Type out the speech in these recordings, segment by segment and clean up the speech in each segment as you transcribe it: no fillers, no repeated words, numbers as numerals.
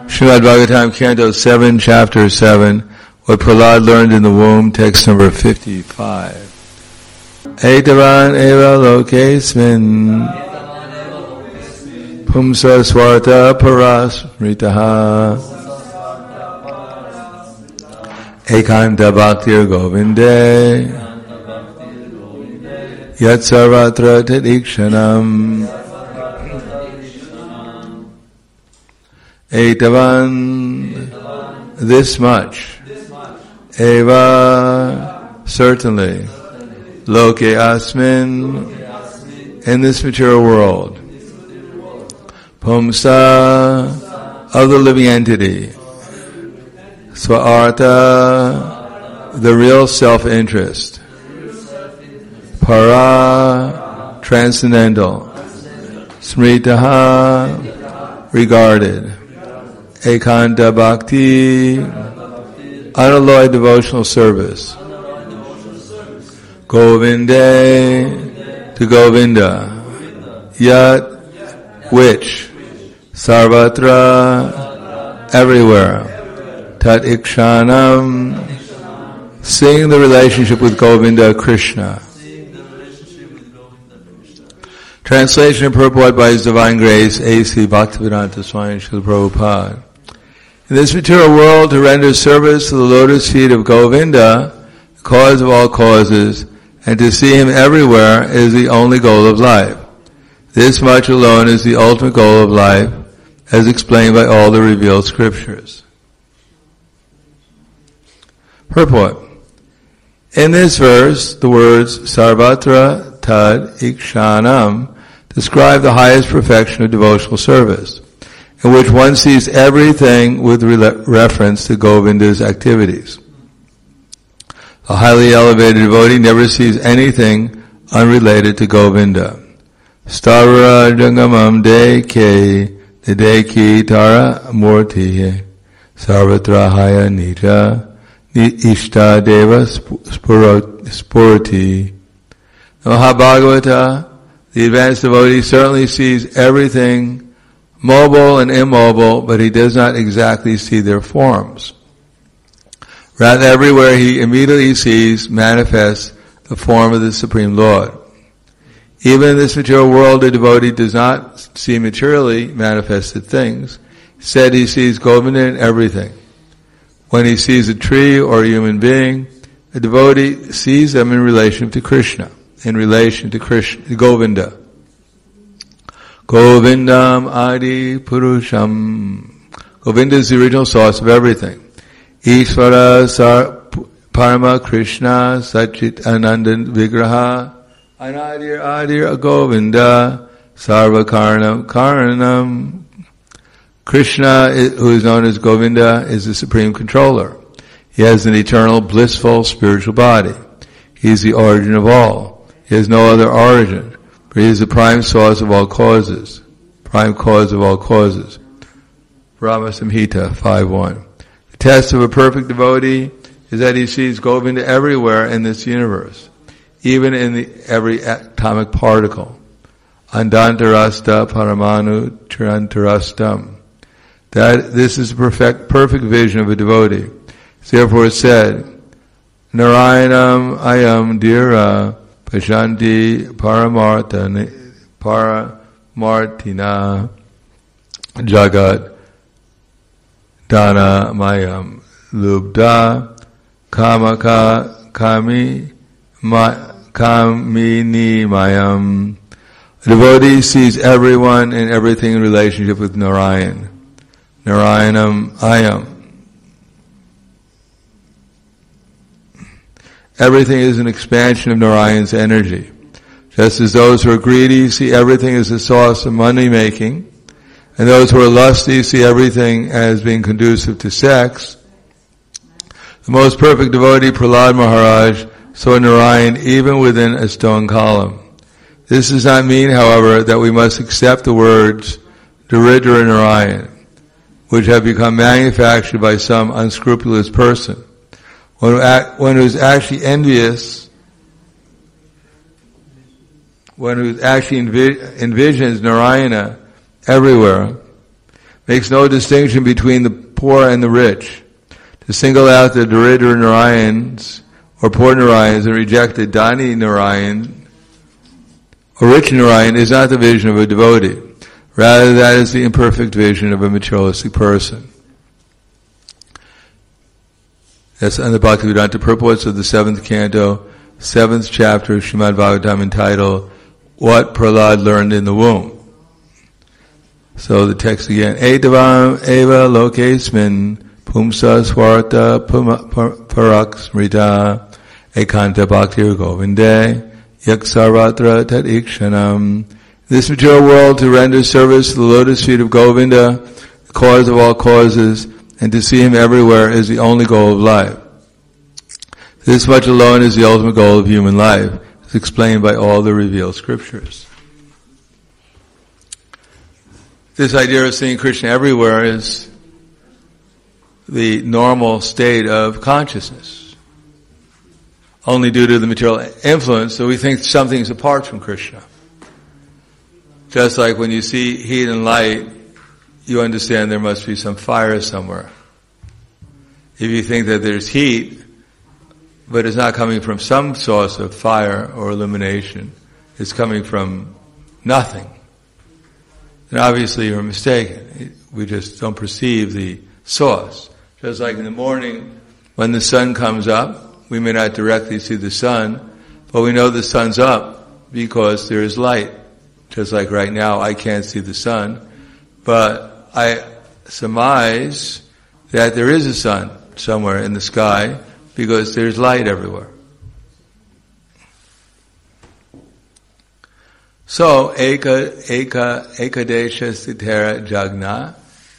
Srimad Bhagavatam, Canto 7, Chapter 7, what Prahlad learned in the womb, text number 55. Etavan eva lokesmin pumsa swarta paras mritaha ekanta bhaktir govinde yat sarvatra tadikshanam etavan, this much, eva, certainly, loke asmin, in this material world, pumsa, of the living entity, swarta, the real self-interest, para, transcendental, smritaha, regarded, ekanta bhakti, unalloyed devotional service, govinde, to Govinda, yat, which, sarvatra, everywhere, tat ikshanam, seeing the relationship with Govinda, Krishna. Translation and purport by His Divine Grace, A.C. Bhaktivedanta Swami Srila Prabhupada. In this material world, to render service to the lotus feet of Govinda, the cause of all causes, and to see Him everywhere is the only goal of life. This much alone is the ultimate goal of life, as explained by all the revealed scriptures. Purport. In this verse, the words sarvatra tad ikshanam describe the highest perfection of devotional service, in which one sees everything with reference to Govinda's activities. A highly elevated devotee never sees anything unrelated to Govinda. Stavra jangamam deke dedeki tara murti sarvatra haya nija ishta deva spurati. The Mahabhagavata, the advanced devotee, certainly sees everything mobile and immobile, but he does not exactly see their forms. Rather, everywhere he immediately sees manifests the form of the Supreme Lord. Even in this material world, the devotee does not see materially manifested things. Instead, he sees Govinda in everything. When he sees a tree or a human being, the devotee sees them in relation to Krishna, in relation to Krishna, Govinda. Govindam Adi Purusham. Govinda is the original source of everything. Ishvara Parama Krishna Sachit Anandan Vigraha Anadir Adir Govinda Sarva Karanam. Krishna, who is known as Govinda, is the supreme controller. He has an eternal, blissful, spiritual body. He is the origin of all. He has no other origin. For he is the prime source of all causes, prime cause of all causes. Brahma Samhita 5.1. The test of a perfect devotee is that he sees Govinda everywhere in this universe, even in every atomic particle. Andantarasta paramanu chirantarastam. That this is a perfect vision of a devotee. Therefore it said, Narayanam ayam dira Pashanti Paramartina Jagat Dana Mayam Lubda Kamaka Kamini Mayam. The devotee sees everyone and everything in relationship with Narayan. Narayanam Ayam. Everything is an expansion of Narayan's energy. Just as those who are greedy see everything as a source of money making, and those who are lusty see everything as being conducive to sex, the most perfect devotee, Prahlad Maharaj, saw Narayan even within a stone column. This does not mean, however, that we must accept the words Daridra Narayan, which have become manufactured by some unscrupulous person. One who is actually envious, one who actually envisions Narayana everywhere, makes no distinction between the poor and the rich. To single out the Daridra Narayans, or poor Narayans, and reject the Dhani Narayan, or rich Narayan, is not the vision of a devotee. Rather, that is the imperfect vision of a materialistic person. That's on the Bhaktivedanta purports of the 7th canto, 7th chapter of Srimad Bhagavatam, entitled, What Prahlad Learned in the Womb. So the text again, Etavam eva lokesmin pumsa swarta parak smrita ekanta bhaktir govinde yak sarvatra tat ikshanam. This material world, to render service to the lotus feet of Govinda, the cause of all causes, and to see him everywhere is the only goal of life. This much alone is the ultimate goal of human life. It's explained by all the revealed scriptures. This idea of seeing Krishna everywhere is the normal state of consciousness. Only due to the material influence that we think something's apart from Krishna. Just like when you see heat and light, you understand there must be some fire somewhere. If you think that there's heat, but it's not coming from some source of fire or illumination, it's coming from nothing, then obviously you're mistaken. We just don't perceive the source. Just like in the morning, when the sun comes up, we may not directly see the sun, but we know the sun's up because there is light. Just like right now, I can't see the sun, but I surmise that there is a sun somewhere in the sky because there's light everywhere. So, ekadesha sthitera jagna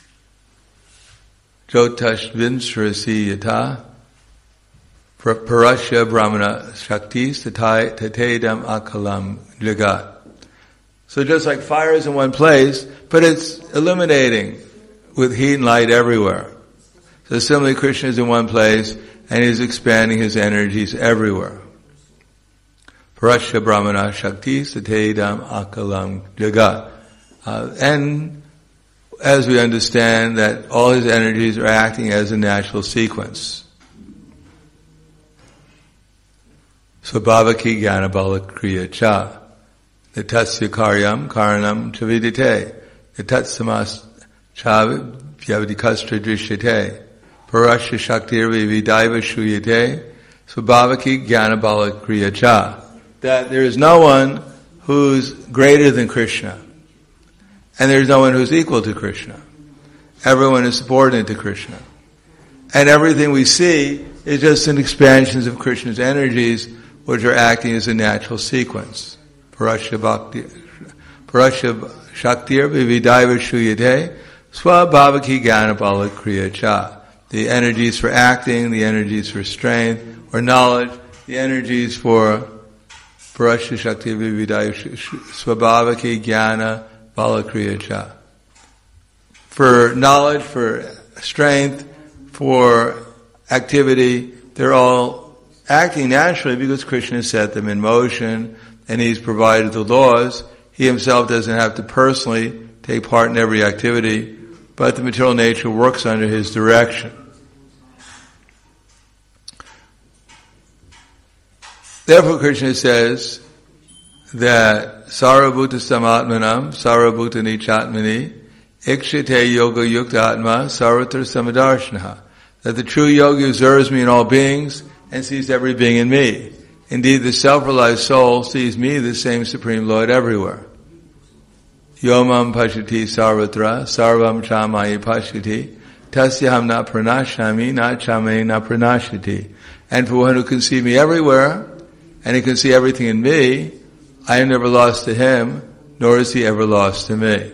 jotashvinsrasi yata parasya brahmana shakti tatedam akalam jagat. So just like fire is in one place, but it's illuminating with heat and light everywhere. So similarly, Krishna is in one place, and he's expanding his energies everywhere. Parasya Brahmana Shakti Satedam Akalam Jagat. And as we understand that all his energies are acting as a natural sequence. Svabhavaki Jnana Bala Kriya Cha. Nitasya Karyam Karanam Chavidite. Nitatsamas Chavyavadikastra Drishyate. Parasya Shaktir Vividaiva Shuyate. Svabhavaki Jnana Bala Kriya Cha. That there is no one who's greater than Krishna. And there's no one who's equal to Krishna. Everyone is subordinate to Krishna. And everything we see is just an expansion of Krishna's energies, which are acting as a natural sequence. Parasya Shaktir Vividaiva Shuyate Swabhavaki Jnana Bala Kriya Cha. The energies for acting, the energies for strength or knowledge, the energies for Parasya Shakti Vividaya Swabhavaki Jnana Bala Kriya Cha. For knowledge, for strength, for activity, they're all acting naturally because Krishna set them in motion and he's provided the laws. He himself doesn't have to personally take part in every activity, but the material nature works under his direction. Therefore, Krishna says that Sarvabhuta Samatmanam, Sarvabhuta Nichatmani, Ikshite Yoga Yukta Atma, Sarvatra Samadarshanaha. That the true yogi observes me in all beings and sees every being in me. Indeed, the self-realized soul sees me, the same Supreme Lord, everywhere. Yomam Pashati Sarvatra, Sarvam Chamayi Pashati, Tasyaham na pranashami, na chame na pranashati. And for one who can see me everywhere, and he can see everything in me, I am never lost to him, nor is he ever lost to me.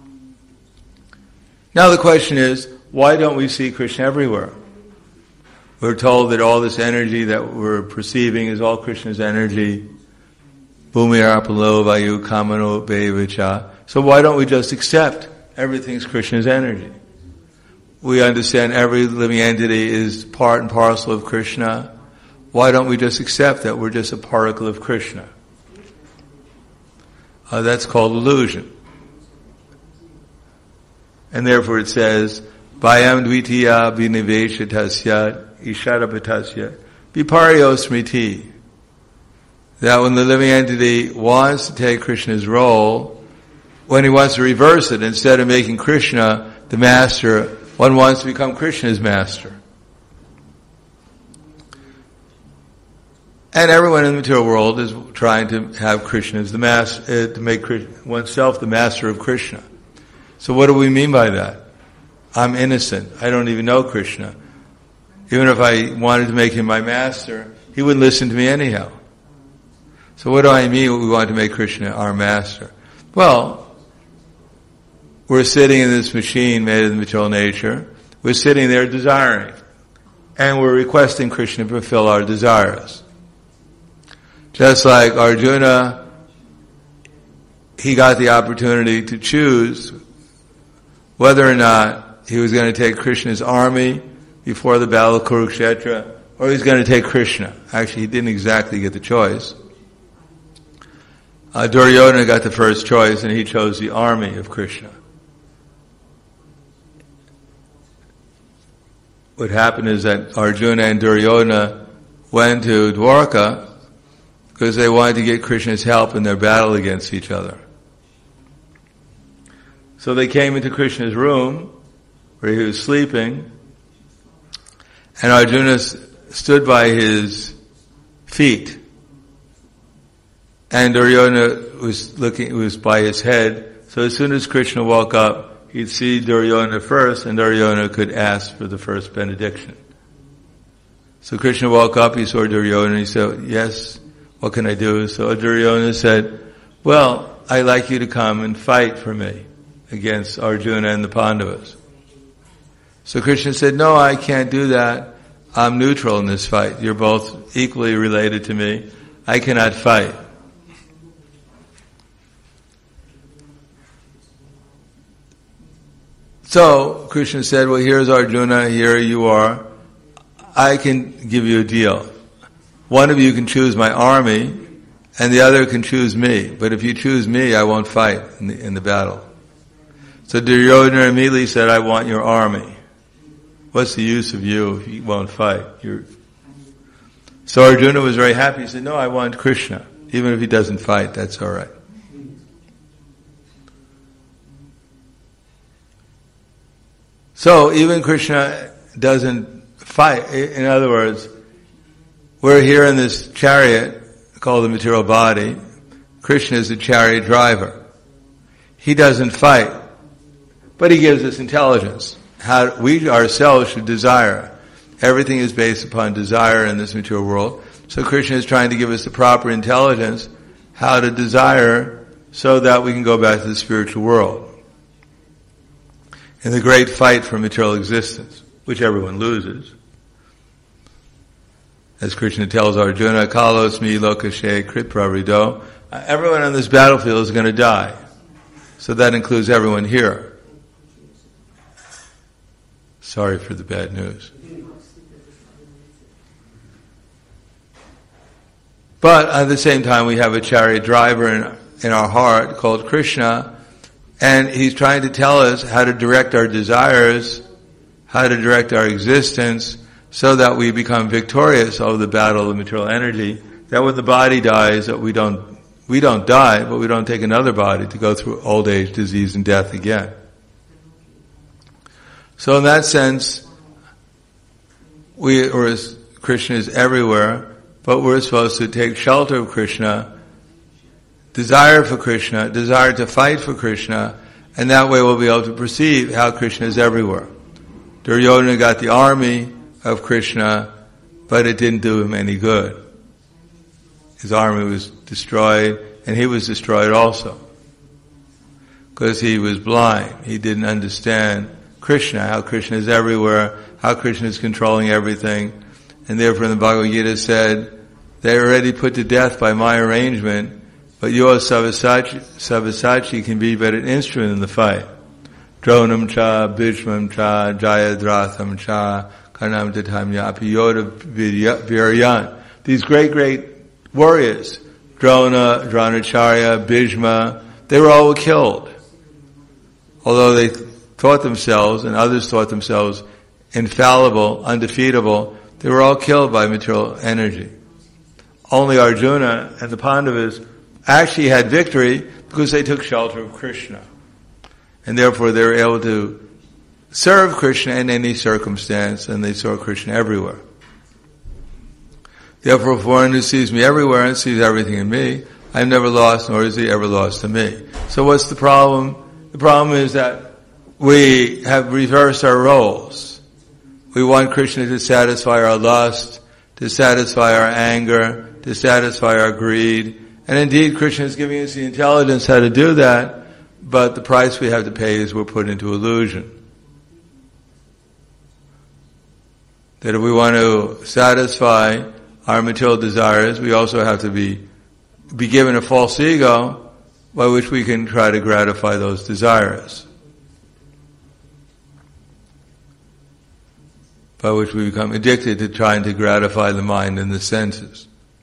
Now the question is, why don't we see Krishna everywhere? We're told that all this energy that we're perceiving is all Krishna's energy. Bhumi arapalo vayu kamano bevicha. So why don't we just accept everything's Krishna's energy? We understand every living entity is part and parcel of Krishna. Why don't we just accept that we're just a particle of Krishna? That's called illusion. And therefore it says, Bhayam dvitiya viniveshatasya isharapatasya viparyo smriti. That when the living entity wants to take Krishna's role, when he wants to reverse it, instead of making Krishna the master, one wants to become Krishna's master. And everyone in the material world is trying to have Krishna as the master, to make oneself the master of Krishna. So what do we mean by that? I'm innocent. I don't even know Krishna. Even if I wanted to make him my master, he wouldn't listen to me anyhow. So what do I mean we want to make Krishna our master? Well, we're sitting in this machine made of the material nature. We're sitting there desiring. And we're requesting Krishna to fulfill our desires. Just like Arjuna, he got the opportunity to choose whether or not he was going to take Krishna's army before the battle of Kurukshetra, or he was going to take Krishna. Actually, he didn't exactly get the choice. Duryodhana got the first choice, and he chose the army of Krishna. What happened is that Arjuna and Duryodhana went to Dwarka because they wanted to get Krishna's help in their battle against each other. So they came into Krishna's room where he was sleeping, and Arjuna stood by his feet, and Duryodhana was by his head. So as soon as Krishna woke up, he'd see Duryodhana first, and Duryodhana could ask for the first benediction. So Krishna woke up, he saw Duryodhana, and he said, "Yes, what can I do?" So Duryodhana said, "Well, I'd like you to come and fight for me against Arjuna and the Pandavas." So Krishna said, "No, I can't do that. I'm neutral in this fight. You're both equally related to me. I cannot fight." So Krishna said, "Well, here's Arjuna, here you are. I can give you a deal. One of you can choose my army, and the other can choose me. But if you choose me, I won't fight in the battle." So Duryodhana immediately said, "I want your army. What's the use of you if you won't fight?" So Arjuna was very happy. He said, "No, I want Krishna. Even if he doesn't fight, that's all right." So even Krishna doesn't fight. In other words, we're here in this chariot called the material body. Krishna is the chariot driver. He doesn't fight, but he gives us intelligence. How we ourselves should desire. Everything is based upon desire in this material world. So Krishna is trying to give us the proper intelligence, how to desire, so that we can go back to the spiritual world. In the great fight for material existence, which everyone loses. As Krishna tells Arjuna, "Kalosmi lokashe krit pravrido." Everyone on this battlefield is going to die. So that includes everyone here. Sorry for the bad news. But at the same time, we have a chariot driver in our heart called Krishna, and he's trying to tell us how to direct our desires, how to direct our existence, so that we become victorious over the battle of material energy, that when the body dies, that we don't die, but we don't take another body to go through old age, disease, and death again. So in that sense, Krishna is everywhere, but we're supposed to take shelter of Krishna, desire for Krishna, desire to fight for Krishna, and that way we'll be able to perceive how Krishna is everywhere. Duryodhana got the army of Krishna, but it didn't do him any good. His army was destroyed, and he was destroyed also. Because he was blind. He didn't understand Krishna, how Krishna is everywhere, how Krishna is controlling everything. And therefore in the Bhagavad Gita said, "They are already put to death by my arrangement, but your Savasachi can be but an instrument in the fight. Dronam cha, Bhishmam cha, Jayadratham cha, Karnam tatamya api yoda viryan." These great warriors, Dronacharya, Bhishma, they were all killed. Although thought themselves, and others thought themselves infallible, undefeatable, they were all killed by material energy. Only Arjuna and the Pandavas actually had victory because they took shelter of Krishna. And therefore they were able to serve Krishna in any circumstance, and they saw Krishna everywhere. Therefore, if one sees me everywhere and sees everything in me, I'm never lost, nor is he ever lost to me. So what's the problem? The problem is that we have reversed our roles. We want Krishna to satisfy our lust, to satisfy our anger, to satisfy our greed. And indeed, Krishna is giving us the intelligence how to do that, but the price we have to pay is we're put into illusion. That if we want to satisfy our material desires, we also have to be given a false ego by which we can try to gratify those desires. By which we become addicted to trying to gratify the mind and the senses.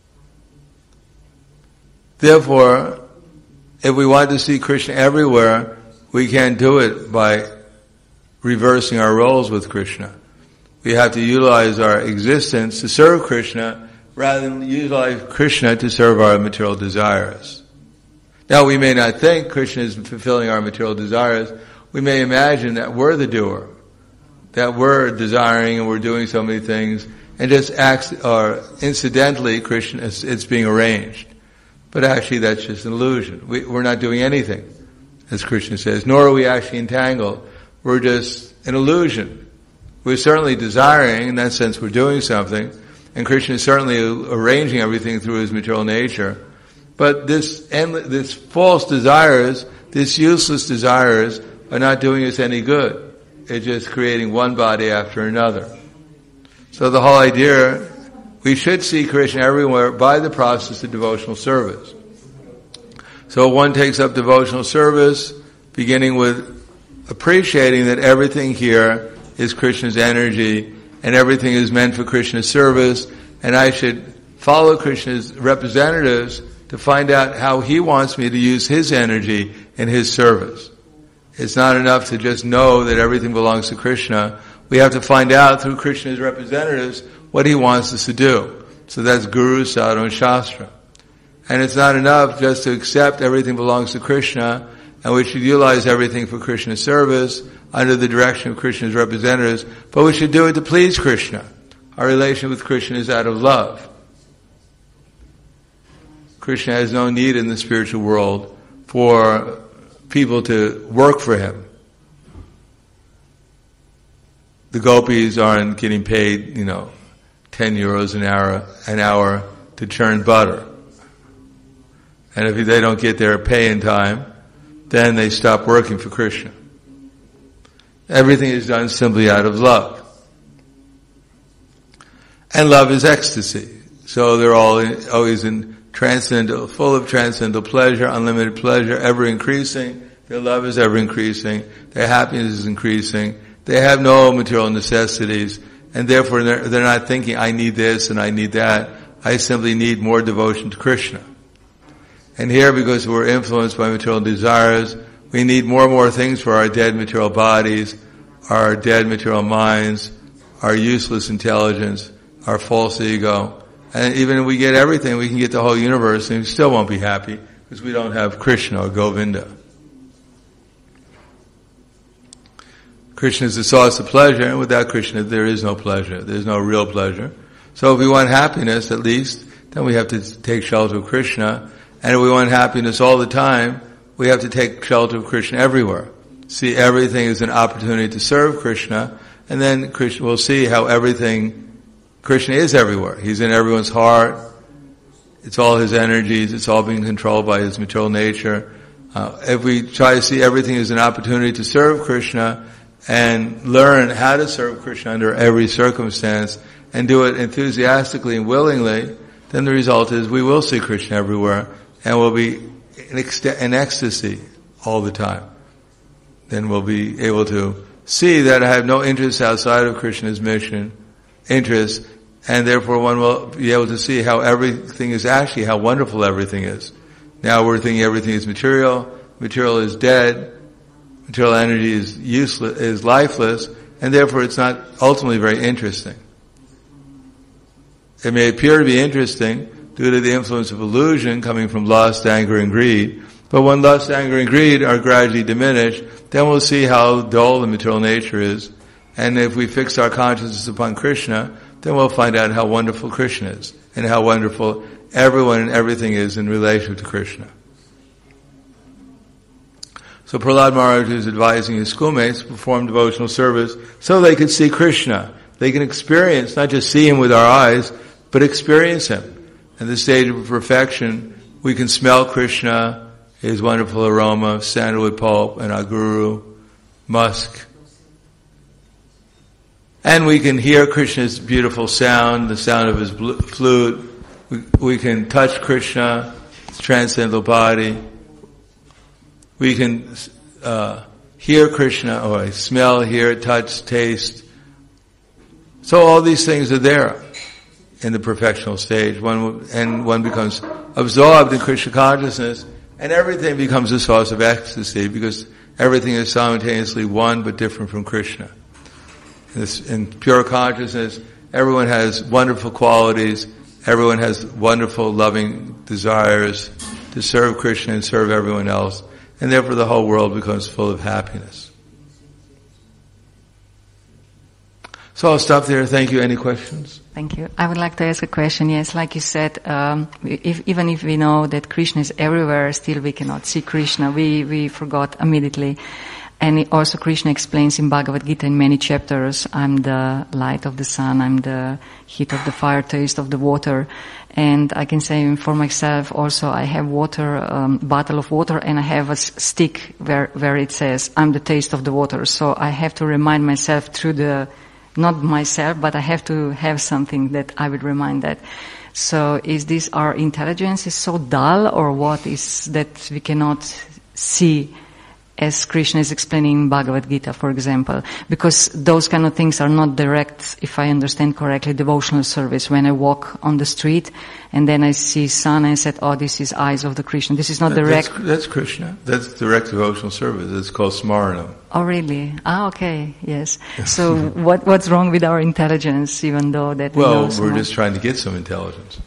Therefore, if we want to see Krishna everywhere, we can't do it by reversing our roles with Krishna. We have to utilize our existence to serve Krishna rather than utilize Krishna to serve our material desires. Now, we may not think Krishna is fulfilling our material desires. We may imagine that we're the doer, that we're desiring and we're doing so many things, and just incidentally, Krishna, it's being arranged. But actually, that's just an illusion. We're not doing anything, as Krishna says, nor are we actually entangled. We're just an illusion. We're certainly desiring, in that sense we're doing something, and Krishna is certainly arranging everything through his material nature. But this false desires, this useless desires, are not doing us any good. It's just creating one body after another. So the whole idea, we should see Krishna everywhere by the process of devotional service. So one takes up devotional service, beginning with appreciating that everything here is Krishna's energy, and everything is meant for Krishna's service, and I should follow Krishna's representatives to find out how he wants me to use his energy in his service. It's not enough to just know that everything belongs to Krishna. We have to find out through Krishna's representatives what he wants us to do. So that's Guru, Sadhu, and Shastra. And it's not enough just to accept everything belongs to Krishna, and we should utilize everything for Krishna's service under the direction of Krishna's representatives, but we should do it to please Krishna. Our relation with Krishna is out of love. Krishna has no need in the spiritual world for people to work for him. The gopis aren't getting paid, 10 euros an hour to churn butter. And if they don't get their pay in time, then they stop working for Krishna. Everything is done simply out of love. And love is ecstasy. So they're always in transcendental, full of transcendental pleasure, unlimited pleasure, ever increasing. Their love is ever increasing. Their happiness is increasing. They have no material necessities, and therefore they're not thinking, I need this and I need that. I simply need more devotion to Krishna. And here, because we're influenced by material desires, we need more and more things for our dead material bodies, our dead material minds, our useless intelligence, our false ego. And even if we get everything, we can get the whole universe, and we still won't be happy because we don't have Krishna or Govinda. Krishna is the source of pleasure, and without Krishna there is no pleasure. There's no real pleasure. So if we want happiness, at least, then we have to take shelter of Krishna. And if we want happiness all the time, we have to take shelter of Krishna everywhere. See everything as an opportunity to serve Krishna, and then Krishna will see how Krishna is everywhere. He's in everyone's heart. It's all his energies. It's all being controlled by his material nature. If we try to see everything as an opportunity to serve Krishna and learn how to serve Krishna under every circumstance and do it enthusiastically and willingly, then the result is we will see Krishna everywhere and we'll be in ecstasy all the time. Then we'll be able to see that I have no interest outside of Krishna's mission, interest, and therefore one will be able to see how everything is actually, how wonderful everything is. Now we're thinking everything is material is dead, Material energy is useless, is lifeless, and therefore it's not ultimately very interesting. It may appear to be interesting due to the influence of illusion coming from lust, anger, and greed, but when lust, anger, and greed are gradually diminished, then we'll see how dull the material nature is, and if we fix our consciousness upon Krishna, then we'll find out how wonderful Krishna is, and how wonderful everyone and everything is in relation to Krishna. So Prahlad Maharaj is advising his schoolmates to perform devotional service so they could see Krishna. They can experience, not just see Him with our eyes, but experience Him. At the stage of perfection, we can smell Krishna, His wonderful aroma, sandalwood pulp, and aguru, musk. And we can hear Krishna's beautiful sound, the sound of His flute. We can touch Krishna, His transcendental body. We can hear Krishna, or smell, hear, touch, taste. So all these things are there in the perfectional stage. One becomes absorbed in Krishna consciousness, and everything becomes a source of ecstasy, because everything is simultaneously one but different from Krishna. In pure consciousness, everyone has wonderful qualities, everyone has wonderful loving desires to serve Krishna and serve everyone else. And therefore the whole world becomes full of happiness. So I'll stop there. Thank you. Any questions? Thank you. I would like to ask a question. Yes, like you said, even if we know that Krishna is everywhere, still we cannot see Krishna. We forgot immediately. And also Krishna explains in Bhagavad Gita in many chapters, I'm the light of the sun, I'm the heat of the fire, taste of the water. And I can say for myself also, I have water, bottle of water, and I have a stick where it says, I'm the taste of the water. So I have to remind myself through not myself, but I have to have something that I would remind that. So is this our intelligence is so dull, or what is that we cannot see, as Krishna is explaining in Bhagavad Gita, for example? Because those kind of things are not direct, if I understand correctly, devotional service. When I walk on the street and then I see sun and I said, oh, this is eyes of the Krishna. This is not direct. That's Krishna. That's direct devotional service. It's called smarana. Oh, really? Ah, okay. Yes. So what's wrong with our intelligence, even though that we know so we're much? just trying to get some intelligence.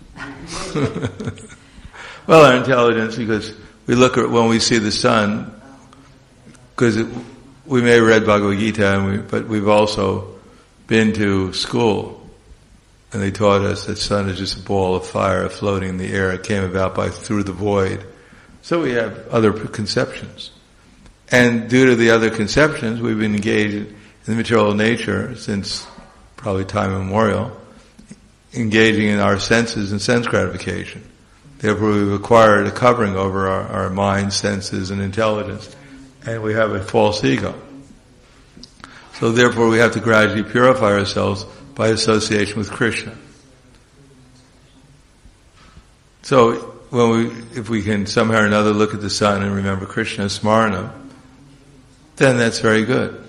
Well, our intelligence, because we look at when we see the sun, because we may have read Bhagavad Gita, but we've also been to school, and they taught us that sun is just a ball of fire floating in the air. It came about through the void. So we have other conceptions. And due to the other conceptions, we've been engaged in the material nature since probably time immemorial, engaging in our senses and sense gratification. Therefore, we've acquired a covering over our mind, senses, and intelligence. And we have a false ego. So therefore we have to gradually purify ourselves by association with Krishna. So if we can somehow or another look at the sun and remember Krishna smarana, then that's very good.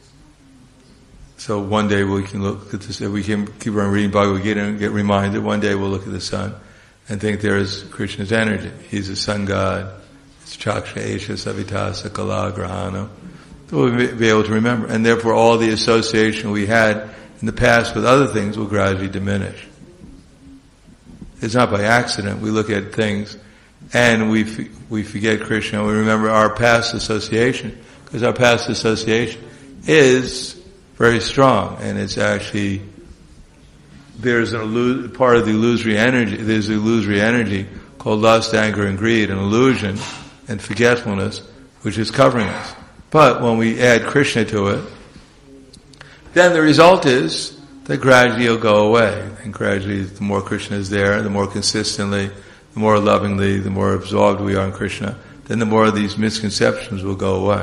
So one day we can look at this, if we can keep on reading Bhagavad Gita and get reminded, one day we'll look at the sun and think there is Krishna's energy. He's a sun god. Chaksha Esha Savitasa Kala Grahana. We'll be able to remember. And therefore all the association we had in the past with other things will gradually diminish. It's not by accident. We look at things and we forget Krishna. We remember our past association, because our past association is very strong, and it's actually, there's part of the illusory energy, there's the illusory energy called lust, anger, and greed, an illusion and forgetfulness, which is covering us. But when we add Krishna to it, then the result is that gradually it'll go away. And gradually, the more Krishna is there, the more consistently, the more lovingly, the more absorbed we are in Krishna, then the more of these misconceptions will go away.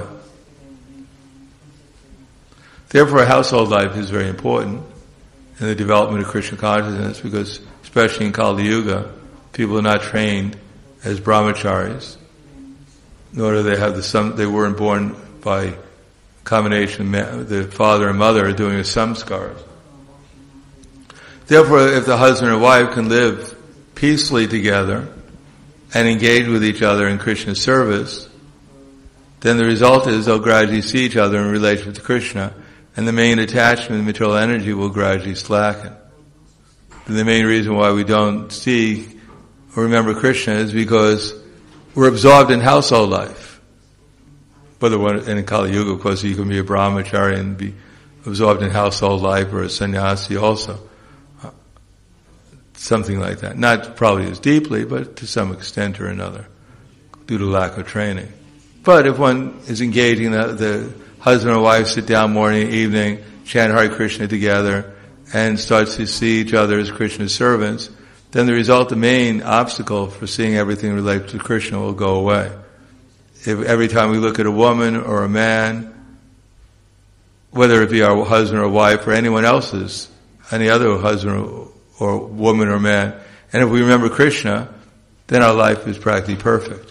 Therefore, household life is very important in the development of Krishna consciousness, because especially in Kali Yuga, people are not trained as brahmacharis, nor do they have they weren't born by combination, the father and mother are doing the samskars. Therefore, if the husband or wife can live peacefully together and engage with each other in Krishna's service, then the result is they'll gradually see each other in relation to Krishna, and the main attachment and material energy will gradually slacken. And the main reason why we don't see or remember Krishna is because we're absorbed in household life. Whether in Kali Yuga, of course, you can be a brahmachari and be absorbed in household life, or a sannyasi also. Something like that. Not probably as deeply, but to some extent or another, due to lack of training. But if one is engaging, the husband and wife sit down morning, evening, chant Hare Krishna together, and starts to see each other as Krishna's servants, then the result, the main obstacle for seeing everything related to Krishna will go away. If every time we look at a woman or a man, whether it be our husband or wife or anyone else's, any other husband or woman or man, and if we remember Krishna, then our life is practically perfect.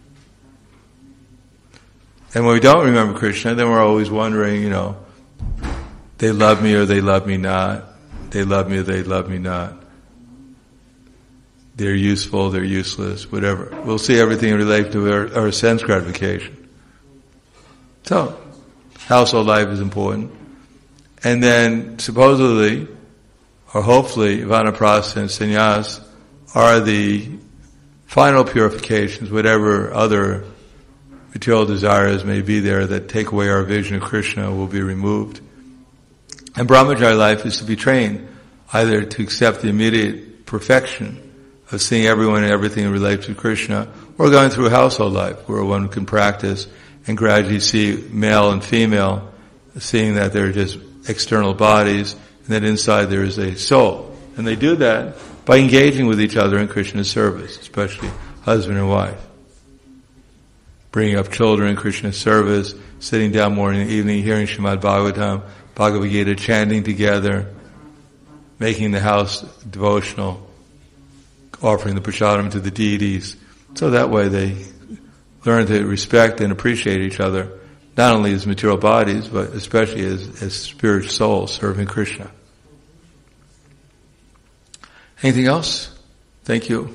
And when we don't remember Krishna, then we're always wondering, they love me or they love me not. They love me or they love me not. They're useful, they're useless, whatever. We'll see everything related to our sense gratification. So, household life is important. And then, supposedly, or hopefully, vanaprastha and sannyas are the final purifications, whatever other material desires may be there that take away our vision of Krishna will be removed. And brahmachari life is to be trained either to accept the immediate perfection of seeing everyone and everything related to Krishna, or going through household life where one can practice and gradually see male and female, seeing that they're just external bodies and that inside there is a soul. And they do that by engaging with each other in Krishna's service, especially husband and wife. Bringing up children in Krishna's service, sitting down morning and evening, hearing Srimad Bhagavatam, Bhagavad Gita, chanting together, making the house devotional, offering the prasadam to the deities. So that way they learn to respect and appreciate each other, not only as material bodies, but especially as spiritual souls serving Krishna. Anything else? Thank you.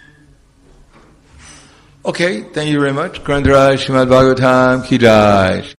Okay, thank you very much. Grandharaj Srimad Bhagavatam Ki Jai.